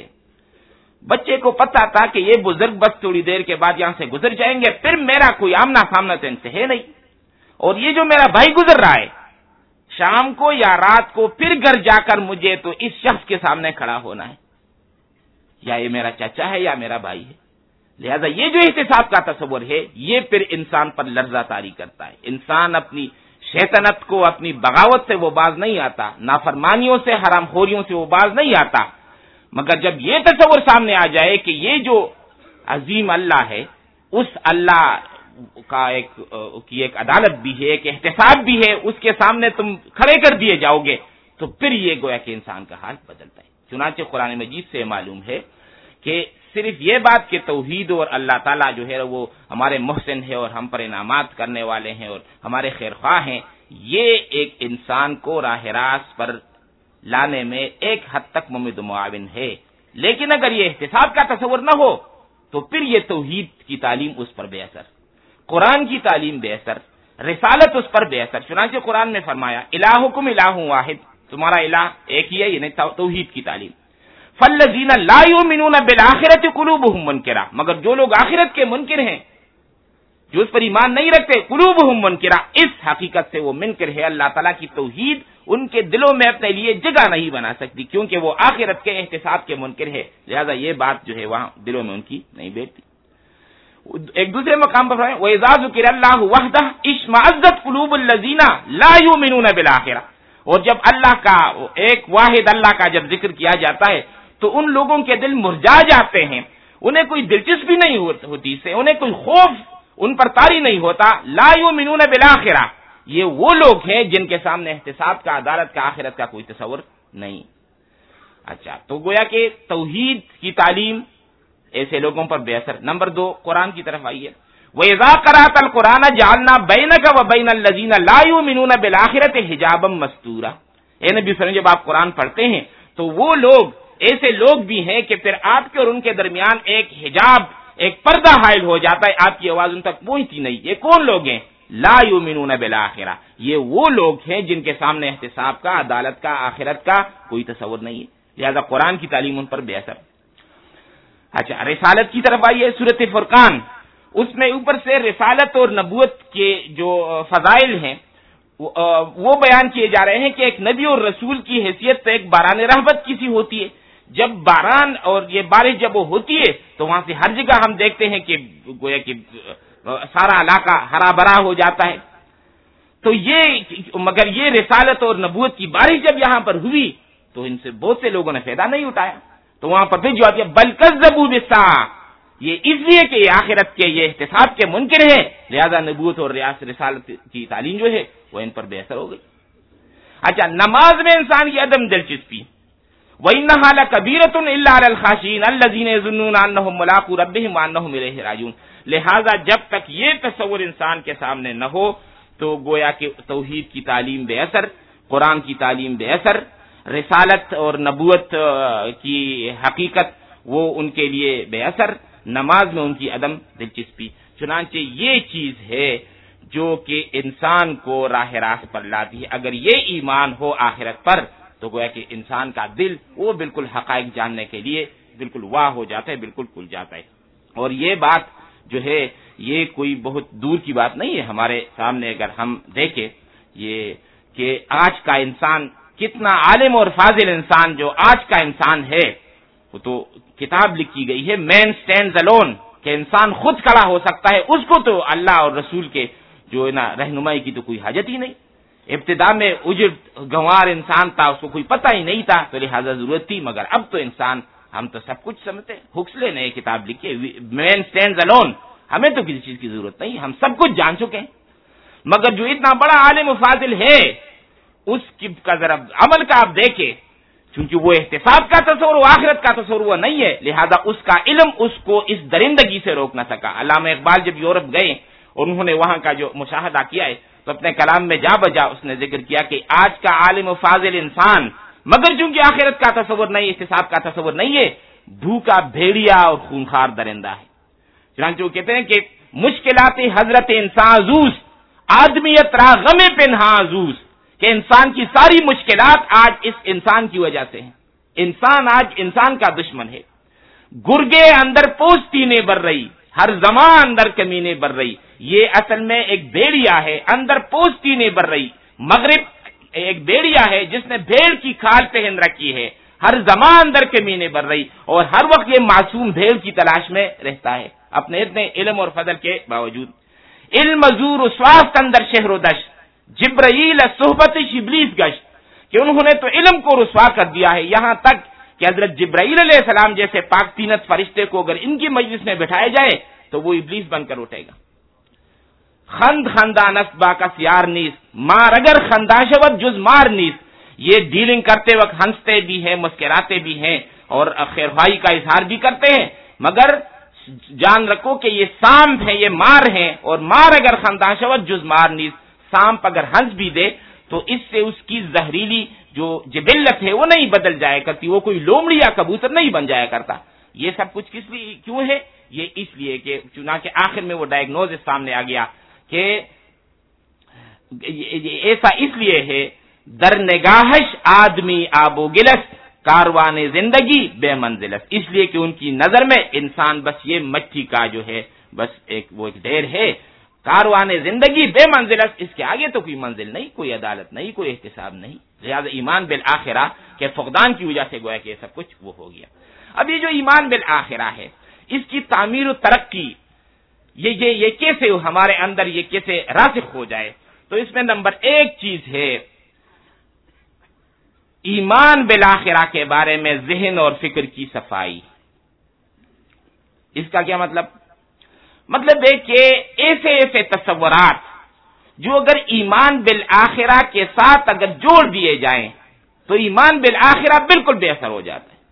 بچے کو پتا تھا کہ یہ بزرگ بس تھوڑی دیر کے بعد یہاں سے گزر جائیں گے، پھر میرا کوئی آمنا سامنا تو ان سے ہے نہیں، اور یہ جو میرا بھائی گزر رہا ہے شام کو یا رات کو پھر گھر جا کر مجھے تو اس شخص کے سامنے کھڑا ہونا ہے، یا یہ میرا چچا ہے یا میرا بھائی ہے۔ لہذا یہ جو احتساب کا تصور ہے یہ پھر انسان پر لرزہ طاری کرتا ہے۔ انسان اپنی شیطنت کو، اپنی بغاوت سے وہ باز نہیں آتا، نافرمانیوں سے، حرام خوریوں سے وہ باز نہیں آتا، مگر جب یہ تصور سامنے آ جائے کہ یہ جو عظیم اللہ ہے اس اللہ کا ایک کی ایک عدالت بھی ہے، ایک احتساب بھی ہے، اس کے سامنے تم کھڑے کر دیے جاؤ گے، تو پھر یہ گویا کہ انسان کا حال بدلتا ہے۔ چنانچہ قرآن مجید سے معلوم ہے کہ صرف یہ بات کہ توحید اور اللہ تعالیٰ جو ہے وہ ہمارے محسن ہے اور ہم پر انعامات کرنے والے ہیں اور ہمارے خیر خواہ ہیں، یہ ایک انسان کو راہ راست پر لانے میں ایک حد تک ممد و معاون ہے، لیکن اگر یہ احتساب کا تصور نہ ہو تو پھر یہ توحید کی تعلیم اس پر بے اثر، قرآن کی تعلیم بے اثر، رسالت اس پر بے اثر۔ چنانچہ قرآن میں فرمایا الہکم الہ واحد، تمہارا الہ ایک ہی ہے، یعنی توحید کی تعلیم۔ فالذین لا یؤمنون بالآخرۃ قلوبہم منکرہ، مگر جو لوگ آخرت کے منکر ہیں، جو اس پر ایمان نہیں رکھتے، قلوبہم منکرہ، اس حقیقت سے وہ منکر ہے، اللہ تعالیٰ کی توحید ان کے دلوں میں اپنے لیے جگہ نہیں بنا سکتی، کیونکہ وہ آخرت کے احتساب کے منکر ہے، لہذا یہ بات جو ہے وہاں دلوں میں ان کی نہیں بیٹھتی۔ ایک دوسرے مقام پر فرمایا وَإِذَا ذُكِرَ اللَّهُ وَحْدَهُ اشْمَأَزَّتْ قُلُوبُ الَّذِينَ لَا يُؤْمِنُونَ بِالْآخِرَةِ، اور جب اللہ کا ایک واحد اللہ کا جب ذکر کیا جاتا ہے تو ان لوگوں کے دل مرجھا جاتے ہیں، انہیں کوئی دلچسپی نہیں ہوتی اس سے، انہیں کوئی خوف ان پر طاری نہیں ہوتا۔ لا یؤمنون بالآخرہ، یہ وہ لوگ ہیں جن کے سامنے احتساب کا، عدالت کا، آخرت کا کوئی تصور نہیں۔ اچھا، تو گویا کہ توحید کی تعلیم ایسے لوگوں پر بے اثر۔ نمبر دو، قرآن کی طرف آئیے، وَإِذَا قَرَأْتَ الْقُرْآنَ جَعَلْنَا بَيْنَكَ وَبَيْنَ الَّذِينَ لَا يُؤْمِنُونَ بِالْآخِرَةِ حِجَابًا مَسْتُورًا، اے نبی صلی اللہ علیہ وسلم جب آپ قرآن پڑھتے ہیں تو وہ لوگ ایسے لوگ بھی ہیں کہ پھر آپ کے اور ان کے درمیان ایک حجاب، ایک پردہ حائل ہو جاتا ہے، آپ کی آواز ان تک پہنچتی نہیں۔ یہ کون لوگ ہیں؟ لا یؤمنون بالآخرہ، یہ وہ لوگ ہیں جن کے سامنے احتساب کا، عدالت کا، آخرت کا کوئی تصور نہیں ہے، لہذا قرآن کی تعلیم ان پر بے اثر۔ اچھا، رسالت کی طرف آئیے، سورۃ فرقان، اس میں اوپر سے رسالت اور نبوت کے جو فضائل ہیں وہ بیان کیے جا رہے ہیں کہ ایک نبی اور رسول کی حیثیت تو ایک باران رحمت کی سی ہوتی ہے، جب باران اور یہ بارش جب وہ ہوتی ہے تو وہاں سے ہر جگہ ہم دیکھتے ہیں کہ گویا کہ سارا علاقہ ہرا بھرا ہو جاتا ہے، تو یہ مگر یہ رسالت اور نبوت کی بارش جب یہاں پر ہوئی تو ان سے بہت سے لوگوں نے فائدہ نہیں اٹھایا، تو وہاں پر پھر جو آتی ہے بل کذبوا بالساعۃ، یہ اس لیے کہ یہ آخرت کے، یہ احتساب کے منکر ہیں، لہذا نبوت اور رسالت کی تعلیم جو ہے وہ ان پر بے اثر ہو گئی۔ اچھا، نماز میں انسان کی عدم دلچسپی وَإِنَّهَا لَكَبِيرَةٌ إِلَّا عَلَى الْخَاشِعِينَ الَّذِينَ يَظُنُّونَ أَنَّهُمْ مُلَاقُو رَبِّهِمْ وَأَنَّهُمْ إِلَيْهِ رَاجِعُونَ. لہذا جب تک یہ تصور انسان کے سامنے نہ ہو تو گویا کہ توحید کی تعلیم بے اثر، قرآن کی تعلیم بے اثر، رسالت اور نبوت کی حقیقت وہ ان کے لیے بے اثر، نماز میں ان کی عدم دلچسپی. چنانچہ یہ چیز ہے جو کہ انسان کو راہ راست پر لاتی ہے. اگر یہ ایمان ہو آخرت پر تو گویا کہ انسان کا دل وہ بالکل حقائق جاننے کے لیے بالکل واہ ہو جاتا ہے، بالکل کھل جاتا ہے. اور یہ بات جو ہے یہ کوئی بہت دور کی بات نہیں ہے، ہمارے سامنے اگر ہم دیکھیں یہ کہ آج کا انسان کتنا عالم اور فاضل انسان جو آج کا انسان ہے، وہ تو کتاب لکھی گئی ہے مین سٹینڈز الون، کہ انسان خود کھڑا ہو سکتا ہے، اس کو تو اللہ اور رسول کے جو ہے نا رہنمائی کی تو کوئی حاجت ہی نہیں. ابتدا میں اجڑ گنوار انسان تھا، اس کو کوئی پتہ ہی نہیں تھا تو لہذا ضرورت تھی، مگر اب تو انسان ہم تو سب کچھ سمجھتے. حکسلے نے کتاب لکھی مین سٹینڈز الون، ہمیں تو کسی چیز کی ضرورت نہیں، ہم سب کچھ جان چکے ہیں. مگر جو اتنا بڑا عالم و فاضل ہے اس کی کا ذرا عمل کا آپ دیکھیں، چونکہ وہ احتساب کا تصور، وہ آخرت کا تصور وہ نہیں ہے، لہذا اس کا علم اس کو اس درندگی سے روک نہ سکا. علامہ اقبال جب یورپ گئے اور انہوں نے وہاں کا جو مشاہدہ کیا ہے تو اپنے کلام میں جا بجا اس نے ذکر کیا کہ آج کا عالم و فاضل انسان مگر چونکہ آخرت کا تصور نہیں، احتساب کا تصور نہیں ہے، بھوکا بھیڑیا اور خونخوار درندہ ہے. چنانچہ وہ کہتے ہیں کہ مشکلات حضرت انسان زوز آدمیت را غم پنہاں زوز، کہ انسان کی ساری مشکلات آج اس انسان کی وجہ سے ہیں. انسان آج انسان کا دشمن ہے. گرگے اندر پوستی نے بر رہی، ہر زمان اندر کمینے بر رہی. یہ اصل میں ایک بھیڑیا ہے، اندر پوستی نے بر رہی. مغرب ایک بھیڑیا ہے جس نے بھیڑ کی کھال پہن رکھی ہے، ہر زمان اندر کمینے بر رہی، اور ہر وقت یہ معصوم بھیڑ کی تلاش میں رہتا ہے اپنے اتنے علم اور فضل کے باوجود. علم زور اسواس اندر شہر و دشت، جبرائیل صحبت ابلیس گشت، کہ انہوں نے تو علم کو رسوا کر دیا ہے، یہاں تک کہ حضرت جبرائیل علیہ السلام جیسے پاک تینت فرشتے کو اگر ان کی مجلس میں بٹھائے جائے تو وہ ابلیس بن کر اٹھے گا. خند خندان است با کس یار نیست، مار اگر خنداشوت جز مار نیست. یہ ڈیلنگ کرتے وقت ہنستے بھی ہیں، مسکراتے بھی ہیں اور خیرخواہی کا اظہار بھی کرتے ہیں، مگر جان رکھو کہ یہ سانپ ہیں، یہ مار ہیں، اور مار اگر خنداشوت جز مار نیست. سانپ اگر ہنس بھی دے تو اس سے اس کی زہریلی جو جبلت ہے وہ نہیں بدل جایا کرتی، وہ کوئی لومڑی یا کبوتر نہیں بن جایا کرتا. یہ سب کچھ کس لیے کیوں ہے؟ یہ اس لیے کہ چنانچہ آخر میں وہ ڈائگنوزس سامنے آ گیا کہ ایسا اس لیے ہے در نگاہش آدمی آب و گلس کاروان زندگی بے منزلس، اس لیے کہ ان کی نظر میں انسان بس یہ مٹی کا جو ہے بس ایک وہ ایک ڈھیر ہے، کاروان زندگی بے منزلس، اس کے آگے تو کوئی منزل نہیں، کوئی عدالت نہیں، کوئی احتساب نہیں. لہذا ایمان بالآخرہ کے فقدان کی وجہ سے گویا کہ یہ سب کچھ وہ ہو گیا. اب یہ جو ایمان بالآخرہ ہے اس کی تعمیر و ترقی یہ یہ یہ کیسے ہمارے اندر یہ کیسے راسخ ہو جائے، تو اس میں نمبر ایک چیز ہے ایمان بالآخرہ کے بارے میں ذہن اور فکر کی صفائی. اس کا کیا مطلب؟ مطلب ہے کہ ایسے ایسے تصورات جو اگر ایمان بالآخرہ کے ساتھ اگر جوڑ دیے جائیں تو ایمان بالآخرہ بالکل بے اثر ہو جاتا ہے.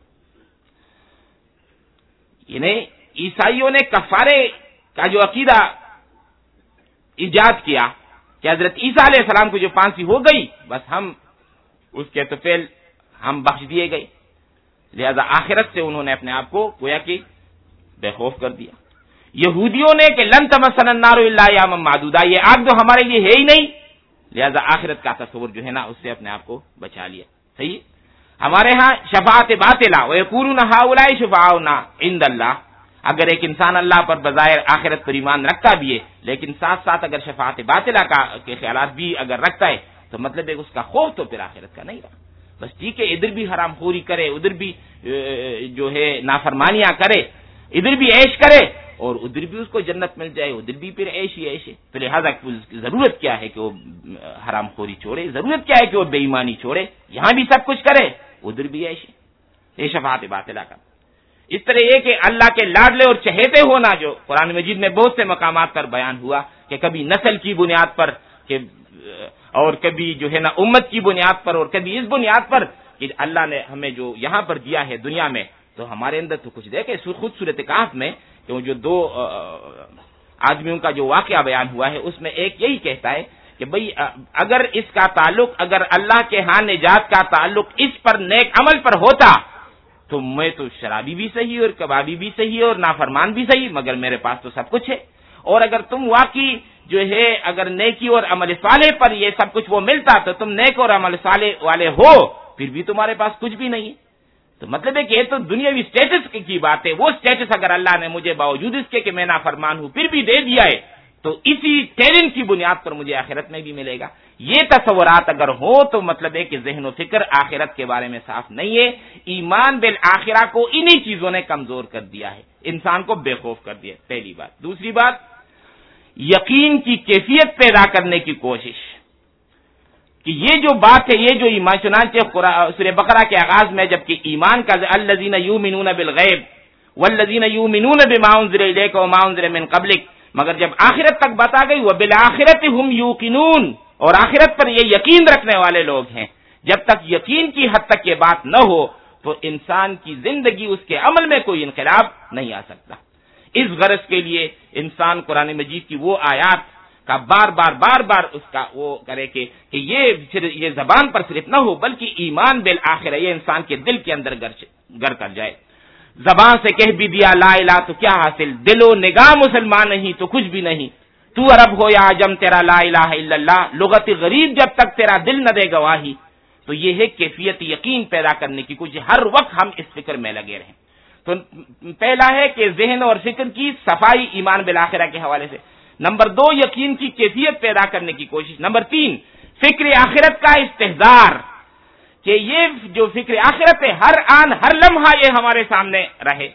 یعنی عیسائیوں نے کفارے کا جو عقیدہ ایجاد کیا کہ حضرت عیسیٰ علیہ السلام کو جو پھانسی ہو گئی بس ہم اس کے تو فعل ہم بخش دیے گئے، لہذا آخرت سے انہوں نے اپنے آپ کو گویا کہ بے خوف کر دیا. یہودیوں نے کہ لن تمسنا النار الا ایاما معدودہ، یہ آگ تو ہمارے لیے ہے ہی نہیں، لہذا آخرت کا تصور جو ہے نا اس سے اپنے آپ کو بچا لیا. صحیح. ہمارے ہاں شفاعت باطلہ ویقولون ہؤلاء شفعاؤنا عند اللہ، اگر ایک انسان اللہ پر بظاہر آخرت پر ایمان رکھتا بھی ہے لیکن ساتھ ساتھ اگر شفاعت باطلہ کا کے خیالات بھی اگر رکھتا ہے تو مطلب ہے اس کا خوف تو پھر آخرت کا نہیں رہا. بس ٹھیک ہے ادھر بھی حرام خوری کرے، ادھر بھی جو ہے نافرمانیاں کرے، ادھر بھی عیش کرے اور ادھر بھی اس کو جنت مل جائے، ادھر بھی پھر عیش ہی عیش ہے. تو لہٰذا ضرورت کیا ہے کہ وہ حرام خوری چھوڑے، ضرورت کیا ہے کہ وہ بے ایمانی چھوڑے، یہاں بھی سب کچھ کرے ادھر بھی عیش ہے. یہ شفاعت باطلہ کا. اس طرح یہ کہ اللہ کے لاڈلے اور چہیتے ہونا جو قرآن مجید میں بہت سے مقامات پر بیان ہوا کہ کبھی نسل کی بنیاد پر کہ اور کبھی جو ہے نا امت کی بنیاد پر اور کبھی اس بنیاد پر کہ اللہ نے ہمیں جو یہاں پر دیا ہے دنیا میں، تو ہمارے اندر تو کچھ دیکھے. خود سورۃ کہف میں جو دو آدمیوں کا جو واقعہ بیان ہوا ہے اس میں ایک یہی کہتا ہے کہ بھئی اگر اس کا تعلق، اگر اللہ کے ہاں نجات کا تعلق اس پر نیک عمل پر ہوتا تو میں تو شرابی بھی صحیح اور کبابی بھی صحیح اور نافرمان بھی صحیح، مگر میرے پاس تو سب کچھ ہے. اور اگر تم واقعی جو ہے اگر نیکی اور عمل صالح پر یہ سب کچھ وہ ملتا تو تم نیک اور عمل صالح والے ہو، پھر بھی تمہارے پاس کچھ بھی نہیں ہے. تو مطلب ہے کہ یہ تو دنیاوی سٹیٹس کی بات ہے. وہ سٹیٹس اگر اللہ نے مجھے باوجود اس کے کہ میں نافرمان ہوں پھر بھی دے دیا ہے تو اسی ٹیلنٹ کی بنیاد پر مجھے آخرت میں بھی ملے گا. یہ تصورات اگر ہو تو مطلب ہے کہ ذہن و فکر آخرت کے بارے میں صاف نہیں ہے. ایمان بالآخرہ کو انہی چیزوں نے کمزور کر دیا ہے، انسان کو بے خوف کر دیا. پہلی بات. دوسری بات، یقین کی کیفیت پیدا کرنے کی کوشش کہ یہ جو بات ہے، یہ جو ایمان، چنانچہ سورہ بقرہ کے آغاز میں جبکہ ایمان کا الذین یؤمنون بالغیب والذین یؤمنون بما انزل الیک وما انزل من قبلک، مگر جب آخرت تک بتا گئی وبالآخرۃ هم یوقنون، اور آخرت پر یہ یقین رکھنے والے لوگ ہیں. جب تک یقین کی حد تک یہ بات نہ ہو تو انسان کی زندگی، اس کے عمل میں کوئی انقلاب نہیں آ سکتا. اس غرض کے لیے انسان قرآن مجید کی وہ آیات کا بار بار بار بار اس کا وہ کرے کہ کہ یہ یہ زبان پر صرف نہ ہو بلکہ ایمان بالآخرہ یہ انسان کے دل کے اندر گر کر جائے. زبان سے کہہ بھی دیا لا الہ تو کیا حاصل، دل و نگاہ مسلمان نہیں تو کچھ بھی نہیں. تو عرب ہو یا عجم تیرا لا الہ الا اللہ، لغت غریب جب تک تیرا دل نہ دے گواہی. تو یہ ہے کیفیت یقین پیدا کرنے کی کچھ ہر وقت ہم اس فکر میں لگے رہیں. تو پہلا ہے کہ ذہن اور فکر کی صفائی ایمان بالآخرہ کے حوالے سے. نمبر دو، یقین کی کیفیت پیدا کرنے کی کوشش. نمبر تین، فکر آخرت کا استحضار کہ یہ جو فکر آخرت ہے ہر آن ہر لمحہ یہ ہمارے سامنے رہے.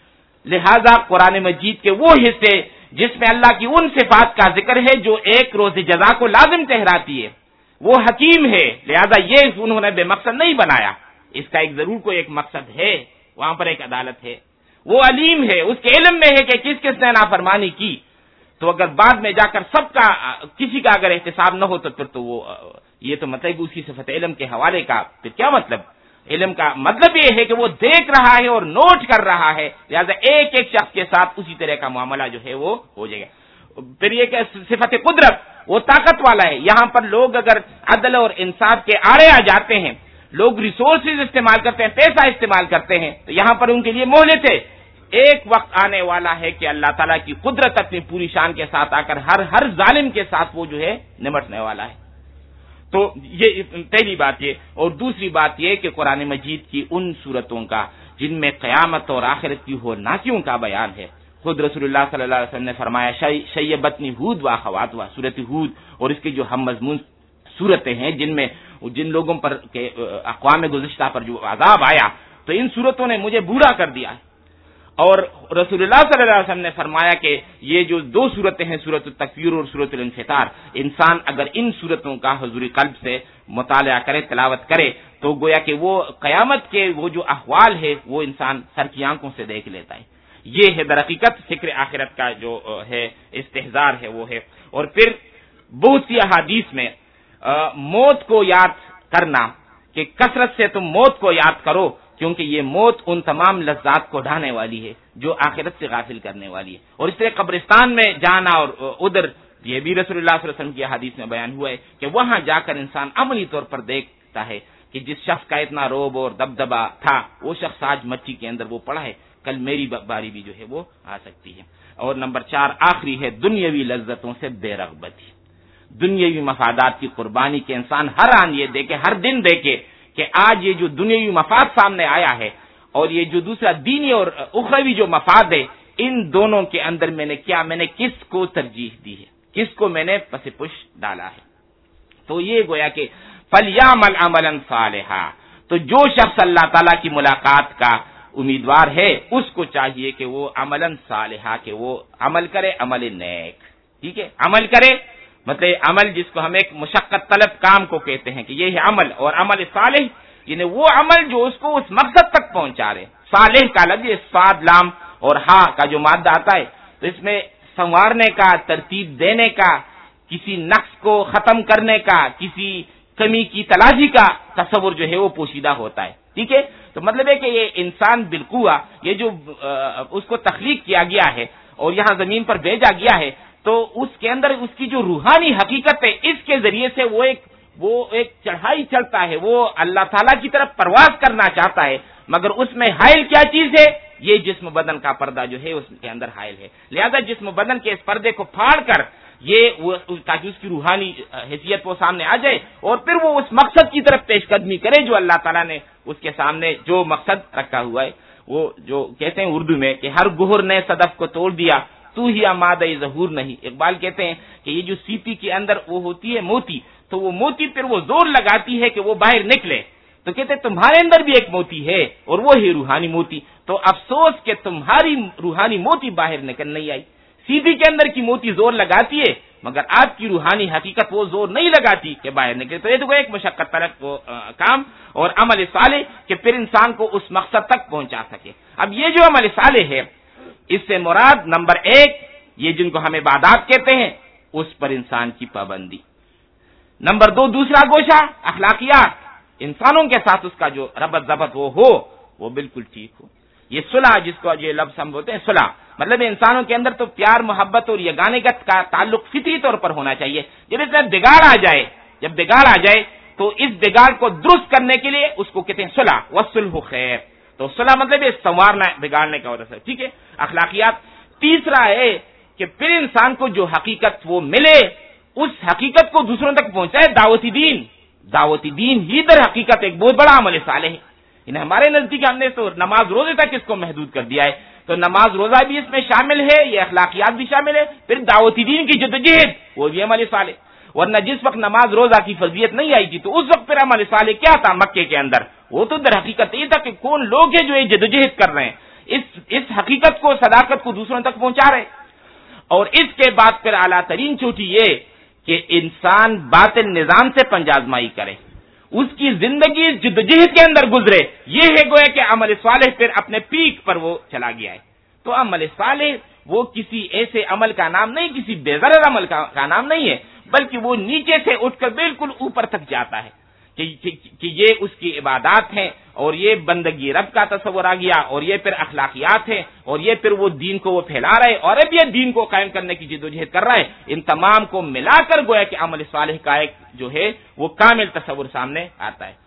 لہذا قرآن مجید کے وہ حصے جس میں اللہ کی ان صفات کا ذکر ہے جو ایک روز جزا کو لازم ٹھہراتی ہے، وہ حکیم ہے. لہذا یہ انہوں نے بے مقصد نہیں بنایا، اس کا ایک ضرور کوئی ایک مقصد ہے، وہاں پر ایک عدالت ہے. وہ علیم ہے، اس کے علم میں ہے کہ کس کس نے نافرمانی کی. تو اگر بعد میں جا کر سب کا کسی کا اگر احتساب نہ ہو تو پھر تو وہ یہ تو مطلب اسی صفت علم کے حوالے کا پھر کیا مطلب. علم کا مطلب یہ ہے کہ وہ دیکھ رہا ہے اور نوٹ کر رہا ہے، لہذا ایک ایک شخص کے ساتھ اسی طرح کا معاملہ جو ہے وہ ہو جائے گا. پھر یہ کہ صفت قدرت، وہ طاقت والا ہے. یہاں پر لوگ اگر عدل اور انصاف کے آڑے آ جاتے ہیں، لوگ ریسورسز استعمال کرتے ہیں، پیسہ استعمال کرتے ہیں، تو یہاں پر ان کے لیے مہلت ہے. ایک وقت آنے والا ہے کہ اللہ تعالیٰ کی قدرت اپنی پوری شان کے ساتھ آ کر ہر ہر ظالم کے ساتھ وہ جو ہے نمٹنے والا ہے. تو یہ پہلی بات یہ. اور دوسری بات یہ کہ قرآن مجید کی ان صورتوں کا جن میں قیامت اور آخرت کی ہولناکیوں کا بیان ہے. خود رسول اللہ صلی اللہ علیہ وسلم نے فرمایا شیبتنی ہود و اخواتها، سورۃ ہود اور اس کی جو ہم مضمون صورتیں ہیں جن میں جن لوگوں پر کہ اقوام گزشتہ پر جو عذاب آیا، تو ان صورتوں نے مجھے بوڑھا کر دیا. اور رسول اللہ صلی اللہ علیہ وسلم نے فرمایا کہ یہ جو دو صورتیں ہیں، سورۃ التکویر اور سورۃ الانفطار، انسان اگر ان صورتوں کا حضور قلب سے مطالعہ کرے، تلاوت کرے، تو گویا کہ وہ قیامت کے وہ جو احوال ہے وہ انسان سر کی آنکھوں سے دیکھ لیتا ہے. یہ ہے در حقیقت فکر آخرت کا جو ہے استحضار ہے وہ ہے. اور پھر بہت سی احادیث میں موت کو یاد کرنا کہ کثرت سے تم موت کو یاد کرو کیونکہ یہ موت ان تمام لذات کو ڈھانے والی ہے جو آخرت سے غافل کرنے والی ہے. اور اس طرح قبرستان میں جانا اور ادھر یہ بھی رسول اللہ صلی اللہ علیہ وسلم کی حدیث میں بیان ہوا ہے کہ وہاں جا کر انسان عملی طور پر دیکھتا ہے کہ جس شخص کا اتنا روب اور دبدبا تھا وہ شخص آج مٹی کے اندر وہ پڑا ہے، کل میری باری بھی جو ہے وہ آ سکتی ہے. اور نمبر چار آخری ہے دنیاوی لذتوں سے بے رغبتی. دنیاوی مفادات کی قربانی کے انسان ہر آن یہ دیکھے، ہر دن دیکھے کہ آج یہ جو دنیاوی مفاد سامنے آیا ہے اور یہ جو دوسرا دینی اور اخروی جو مفاد ہے، ان دونوں کے اندر میں نے کیا میں نے کس کو ترجیح دی ہے، کس کو میں نے پس پش ڈالا ہے. تو یہ گویا کہ فَلْيَعْمَلْ عَمَلًا صَالِحًا، تو جو شخص اللہ تعالیٰ کی ملاقات کا امیدوار ہے اس کو چاہیے کہ وہ عملاً صالحہ کہ وہ عمل کرے، عمل نیک. ٹھیک ہے، عمل کرے مطلب عمل جس کو ہم ایک مشقت طلب کام کو کہتے ہیں کہ یہ ہے عمل. اور عمل صالح یعنی وہ عمل جو اس کو اس مقصد تک پہنچا رہے. صالح کا لفظ صاد لام اور ہا کا جو مادہ آتا ہے تو اس میں سنوارنے کا، ترتیب دینے کا، کسی نقص کو ختم کرنے کا، کسی کمی کی تلاشی کا تصور جو ہے وہ پوشیدہ ہوتا ہے. ٹھیک ہے، تو مطلب ہے کہ یہ انسان بالقوہ، یہ جو اس کو تخلیق کیا گیا ہے اور یہاں زمین پر بھیجا گیا ہے، تو اس کے اندر اس کی جو روحانی حقیقت ہے، اس کے ذریعے سے وہ ایک وہ ایک چڑھائی چڑھتا ہے، وہ اللہ تعالیٰ کی طرف پرواز کرنا چاہتا ہے، مگر اس میں حائل کیا چیز ہے؟ یہ جسم بدن کا پردہ جو ہے اس کے اندر حائل ہے. لہذا جسم بدن کے اس پردے کو پھاڑ کر یہ تاکہ اس کی روحانی حیثیت وہ سامنے آ جائے اور پھر وہ اس مقصد کی طرف پیش قدمی کرے جو اللہ تعالیٰ نے اس کے سامنے جو مقصد رکھا ہوا ہے. وہ جو کہتے ہیں اردو میں کہ ہر گہر نے صدف کو توڑ دیا، تو ہی مادہ ظہور نہیں. اقبال کہتے ہیں کہ یہ جو سیپی کے اندر وہ ہوتی ہے موتی، تو وہ موتی پھر وہ زور لگاتی ہے کہ وہ باہر نکلے، تو کہتے ہیں تمہارے اندر بھی ایک موتی ہے اور وہ ہے روحانی موتی. تو افسوس کہ تمہاری روحانی موتی باہر نکل نہیں آئی. سیدھی کے اندر کی موتی زور لگاتی ہے مگر آپ کی روحانی حقیقت وہ زور نہیں لگاتی کہ باہر نکلے. تو یہ تو ایک مشقت طلب کام اور عمل صالح کہ پھر انسان کو اس مقصد تک پہنچا سکے. اب یہ جو عمل صالح ہے، اس سے مراد نمبر ایک یہ جن کو ہم عبادات کہتے ہیں اس پر انسان کی پابندی. نمبر دو دوسرا گوشہ اخلاقیات، انسانوں کے ساتھ اس کا جو ربط ضبط وہ ہو وہ بالکل ٹھیک ہو. یہ صلح جس کو یہ لفظ ہم بولتے ہیں صلح، مطلب انسانوں کے اندر تو پیار محبت اور یگانگت کا تعلق فطری طور پر ہونا چاہیے. جب اس میں بگاڑ آ جائے جب بگاڑ آ جائے تو اس بگاڑ کو درست کرنے کے لیے اس کو کہتے ہیں صلح، والصلح خیر. تو صلح مطلب یہ سنوارنا بگاڑنے کا وجہ سے. ٹھیک ہے، اخلاقیات. تیسرا ہے کہ پھر انسان کو جو حقیقت وہ ملے اس حقیقت کو دوسروں تک پہنچائے. دعوتی دین دعوتی دین ہی در حقیقت ایک بہت بڑا عمل صالح ہے. انہیں ہمارے نزدیک ہم نے تو نماز روزے تک اس کو محدود کر دیا ہے، تو نماز روزہ بھی اس میں شامل ہے، یہ اخلاقیات بھی شامل ہے. پھر دعوتی دین کی جدوجہد وہ بھی عمل صالح. ورنہ جس وقت نماز روزہ کی فضیلت نہیں آئی تھی تو اس وقت پھر عمل صالح کیا تھا مکے کے اندر؟ وہ تو در حقیقت یہ تھا کہ کون لوگ ہیں جو یہ جدوجہد کر رہے ہیں، اس اس حقیقت کو صداقت کو دوسروں تک پہنچا رہے. اور اس کے بعد پھر اعلیٰ ترین چوٹی یہ کہ انسان باطل نظام سے پنجازمائی کرے، اس کی زندگی جدوجہد کے اندر گزرے. یہ ہے گویا کہ عمل صالح پھر اپنے پیک پر وہ چلا گیا ہے. تو عمل صالح وہ کسی ایسے عمل کا نام نہیں، کسی بے ضرر عمل کا, کا نام نہیں ہے، بلکہ وہ نیچے سے اٹھ کر بالکل اوپر تک جاتا ہے کہ, کہ, کہ یہ اس کی عبادات ہیں اور یہ بندگی رب کا تصور آ گیا اور یہ پھر اخلاقیات ہیں اور یہ پھر وہ دین کو وہ پھیلا رہے اور اب یہ دین کو قائم کرنے کی جدوجہد کر رہا ہے. ان تمام کو ملا کر گویا کہ عمل صالح کا ایک جو ہے وہ کامل تصور سامنے آتا ہے.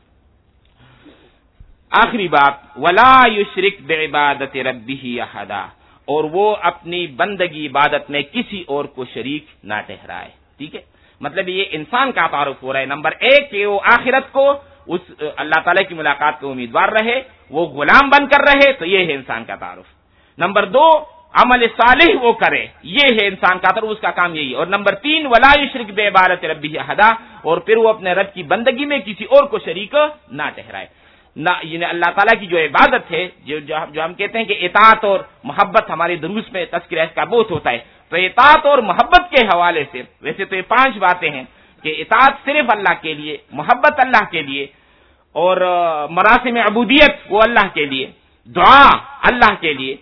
آخری بات، ولا یشرک بعبادت ربہ احدا، اور وہ اپنی بندگی عبادت میں کسی اور کو شریک نہ ٹھہرائے. ٹھیک ہے، مطلب یہ انسان کا تعارف ہو رہا ہے. نمبر ایک کہ وہ آخرت کو اس اللہ تعالیٰ کی ملاقات کے امیدوار رہے، وہ غلام بن کر رہے، تو یہ ہے انسان کا تعارف. نمبر دو عمل صالح وہ کرے، یہ ہے انسان کا تعارف، اس کا کام یہی ہے. اور نمبر تین ولا یشرک بعبادت ربہ احدا، اور پھر وہ اپنے رب کی بندگی میں کسی اور کو شریک نہ ٹھہرائے. نہ یعنی اللہ تعالیٰ کی جو عبادت ہے، جو جو ہم کہتے ہیں کہ اطاعت اور محبت، ہمارے دروس میں تذکرہ اس کا بہت ہوتا ہے. تو اطاعت اور محبت کے حوالے سے ویسے تو یہ پانچ باتیں ہیں کہ اطاعت صرف اللہ کے لیے، محبت اللہ کے لیے، اور مراسم عبودیت وہ اللہ کے لیے، دعا اللہ کے لیے،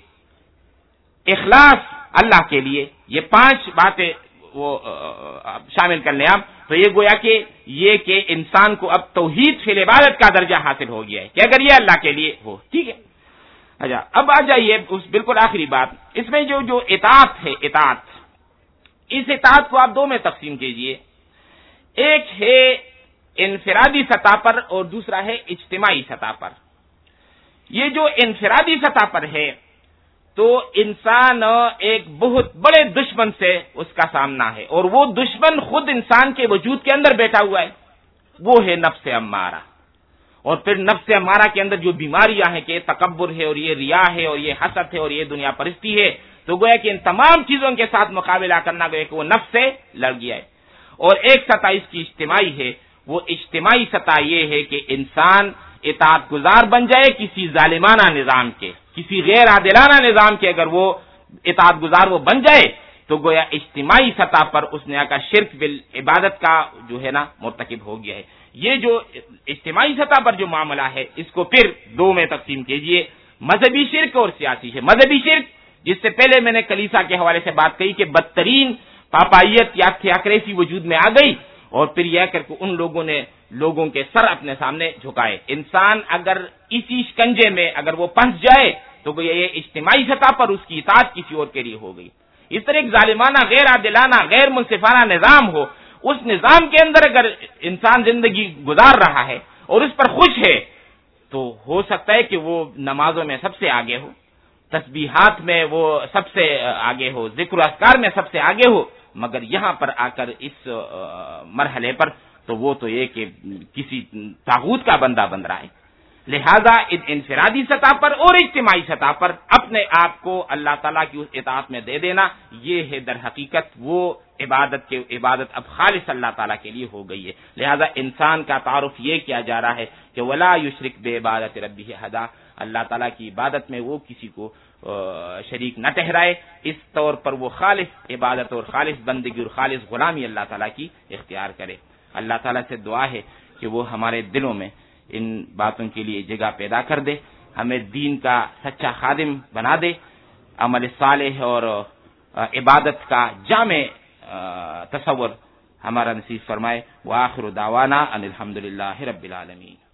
اخلاص اللہ کے لیے. یہ پانچ باتیں وہ شامل کر لیں آپ، تو یہ گویا کہ یہ کہ انسان کو اب توحید فی العبادت کا درجہ حاصل ہو گیا ہے کہ اگر یہ اللہ کے لیے ہو. ٹھیک ہے، اچھا اب آ جائیے اس بالکل آخری بات. اس میں جو جو اطاعت ہے، اطاعت، اس اطاعت کو آپ دو میں تقسیم کیجئے. ایک ہے انفرادی سطح پر اور دوسرا ہے اجتماعی سطح پر. یہ جو انفرادی سطح پر ہے تو انسان ایک بہت بڑے دشمن سے اس کا سامنا ہے، اور وہ دشمن خود انسان کے وجود کے اندر بیٹھا ہوا ہے، وہ ہے نفس امارہ. اور پھر نفس امارہ کے اندر جو بیماریاں ہیں کہ تکبر ہے اور یہ ریا ہے اور یہ حسد ہے اور یہ دنیا پرستی ہے، تو گویا کہ ان تمام چیزوں کے ساتھ مقابلہ کرنا گویا کہ وہ نفس سے لڑ گیا ہے. اور ایک سطح اس کی اجتماعی ہے. وہ اجتماعی سطح یہ ہے کہ انسان اطاعت گزار بن جائے کسی ظالمانہ نظام کے، کسی غیر عادلانہ نظام کے اگر وہ اطاعت گزار وہ بن جائے تو گویا اجتماعی سطح پر اس نے کا شرک بالعبادت کا جو ہے نا مرتکب ہو گیا ہے. یہ جو اجتماعی سطح پر جو معاملہ ہے اس کو پھر دو میں تقسیم کیجئے، مذہبی شرک اور سیاسی شرک. مذہبی شرک جس سے پہلے میں نے کلیسا کے حوالے سے بات کہی کہ بدترین پاپائیت یا تھیاکریسی وجود میں آ گئی، اور پھر یہ کر کے ان لوگوں نے لوگوں کے سر اپنے سامنے جھکائے. انسان اگر اسی شکنجے میں اگر وہ پھنس جائے تو یہ اجتماعی سطح پر اس کی اطاعت کسی اور کے لیے ہو گئی. اس طرح ایک ظالمانہ، غیر عادلانہ، غیر منصفانہ نظام ہو، اس نظام کے اندر اگر انسان زندگی گزار رہا ہے اور اس پر خوش ہے تو ہو سکتا ہے کہ وہ نمازوں میں سب سے آگے ہو، تسبیحات میں وہ سب سے آگے ہو، ذکر و اذکار میں سب سے آگے ہو، مگر یہاں پر آ کر اس مرحلے پر تو وہ تو یہ کہ کسی طاغوت کا بندہ بن رہا ہے. لہذا انفرادی سطح پر اور اجتماعی سطح پر اپنے آپ کو اللہ تعالیٰ کی اس اطاعت میں دے دینا، یہ ہے در حقیقت وہ عبادت کے عبادت اب خالص اللہ تعالیٰ کے لیے ہو گئی ہے. لہذا انسان کا تعارف یہ کیا جا رہا ہے کہ ولا یشرک بعبادت ربہ احدا، اللہ تعالیٰ کی عبادت میں وہ کسی کو شریک نہ ٹھہرائے، اس طور پر وہ خالص عبادت اور خالص بندگی اور خالص غلامی اللہ تعالیٰ کی اختیار کرے. اللہ تعالیٰ سے دعا ہے کہ وہ ہمارے دلوں میں ان باتوں کے لیے جگہ پیدا کر دے، ہمیں دین کا سچا خادم بنا دے، عمل صالح اور عبادت کا جامع تصور ہمارا نصیب فرمائے. وآخر دعوانا ان الحمدللہ رب العالمین.